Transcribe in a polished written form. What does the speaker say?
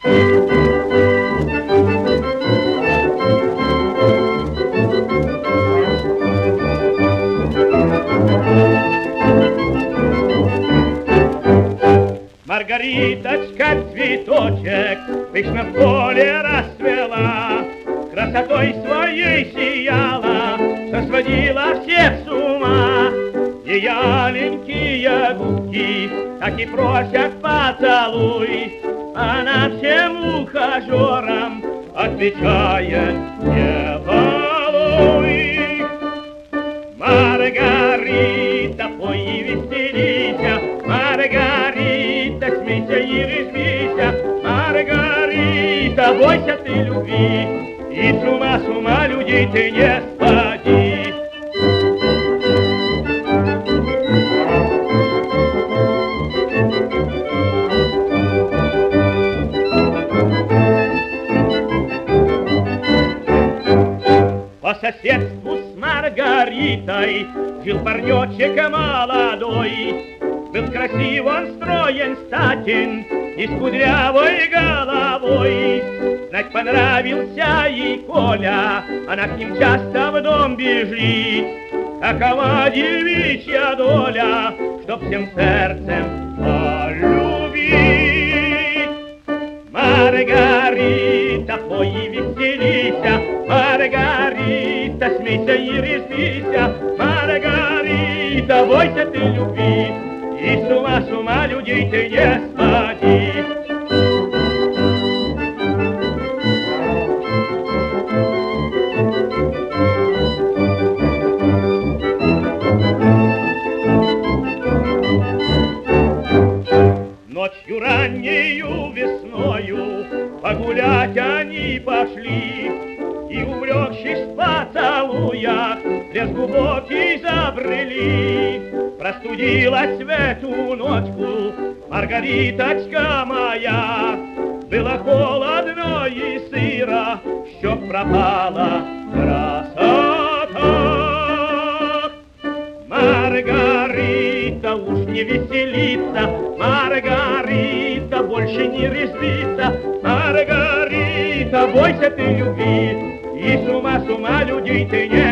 Маргариточка, цветочек, пышно в поле расцвела, красотой своей сияла, что сводила всех с ума. Ее аленькие губки так и просят поцелуй, она всем ухажерам отвечает: не балуй. Маргарита, пой и веселися, Маргарита, смейся и резвися, Маргарита, бойся ты любви, и с ума людей ты не своди. По соседству с Маргаритой жил парнечек молодой. Был красив он, строен, статен и с кудрявой головой. Знать, понравился ей Коля, она к ним часто в дом бежит. Какова девичья доля, чтоб всем сердцем полюбить. Маргарита, пой и веселися, Маргарита, смейся и резвися, Маргарита, бойся ты любви, и с ума людей ты не своди. Ночью раннею весною погулять они пошли, и, увлекшись в поцелуях, лес глубокий забрели. Простудилась в эту ночку Маргариточка моя, было холодно и сыро, що пропала красота. Маргарита уж не веселится, Маргарита больше не резвится, Маргарита, бойся ты любви, и с ума людей ты не